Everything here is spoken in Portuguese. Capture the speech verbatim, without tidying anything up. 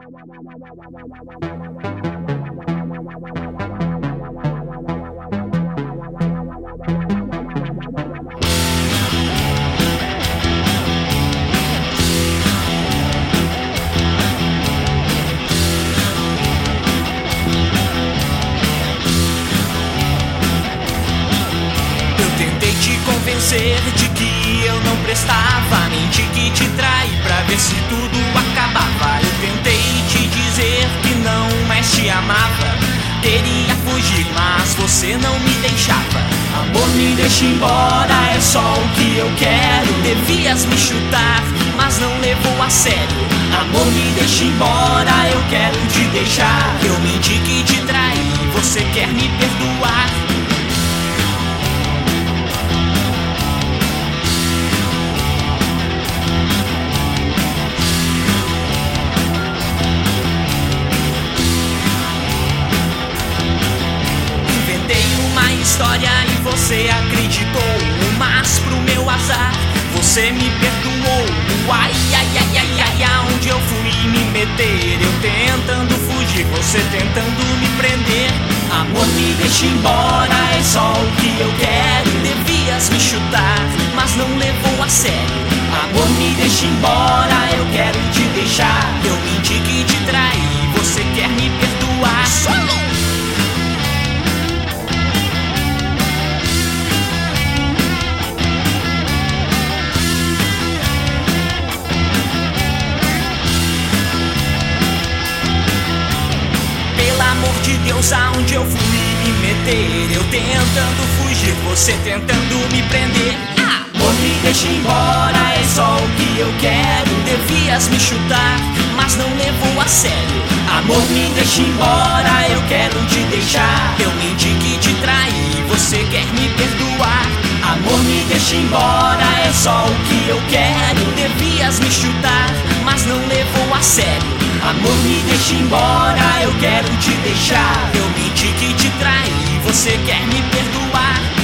Convencer de que eu não prestava, menti que te traí pra ver se tudo acabava. Eu tentei te dizer que não mais te amava, queria fugir, mas você não me deixava. Amor, me deixa embora, é só o que eu quero. Devias me chutar, mas não levou a sério. Amor, me deixa embora, eu quero te deixar. Eu menti que te traí, você quer me perdoar. História e você acreditou, mas pro meu azar você me perdoou. Ai, ai, ai, ai, ai, aonde eu fui me meter? Eu tentando fugir, você tentando me prender. Amor, me deixa embora, é só o que eu quero. Devias me chutar, mas não levou a sério. Amor, me deixa embora, eu quero te deixar. Eu menti que te traí, você quer me perdoar. Solo! De Deus, aonde eu fui me meter? Eu tentando fugir, você tentando me prender. Amor, me deixa embora, é só o que eu quero. Devias me chutar, mas não levou a sério. Amor, me deixa embora, eu quero te deixar. Eu menti que te traí, você quer me perdoar. Amor, me deixa embora, é só o que eu quero. Devias me chutar, mas não levou a sério. Amor, me deixa embora, eu quero te deixar. Eu menti que te traí, você quer me perdoar.